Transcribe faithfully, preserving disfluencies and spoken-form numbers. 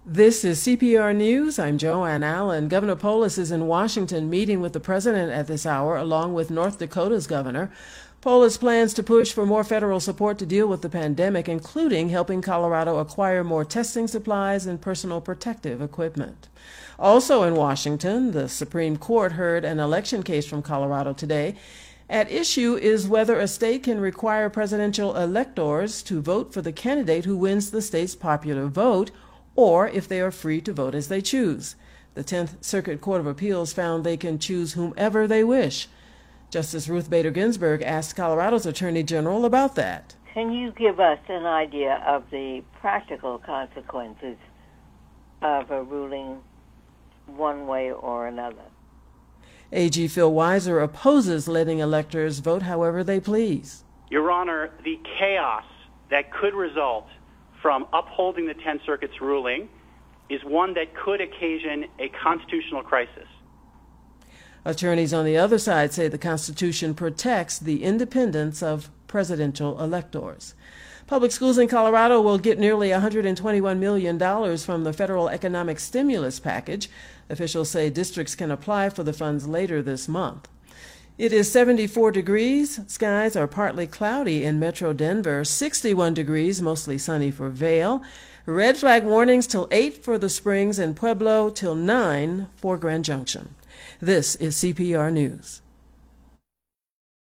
This is C P R News. I'm Joanne Allen. Governor Polis is in Washington meeting with the president at this hour, along with North Dakota's governor. Polis plans to push for more federal support to deal with the pandemic, including helping Colorado acquire more testing supplies and personal protective equipment. Also in Washington, the Supreme Court heard an election case from Colorado today. At issue is whether a state can require presidential electors to vote for the candidate who wins the state's popular vote, or if they are free to vote as they choose. The tenth Circuit Court of Appeals found they can choose whomever they wish. Justice Ruth Bader Ginsburg asked Colorado's Attorney General about that. Can you give us an idea of the practical consequences of a ruling one way or another? A G Phil Weiser opposes letting electors vote however they please. Your Honor, the chaos that could result from upholding the tenth Circuit's ruling is one that could occasion a constitutional crisis. Attorneys on the other side say the Constitution protects the independence of presidential electors. Public schools in Colorado will get nearly one hundred twenty-one million dollars from the federal economic stimulus package. Officials say districts can apply for the funds later this month. It is seventy-four degrees. Skies are partly cloudy in Metro Denver, sixty-one degrees, mostly sunny for Vail. Red flag warnings till eight for the Springs and Pueblo, till nine for Grand Junction. This is C P R News.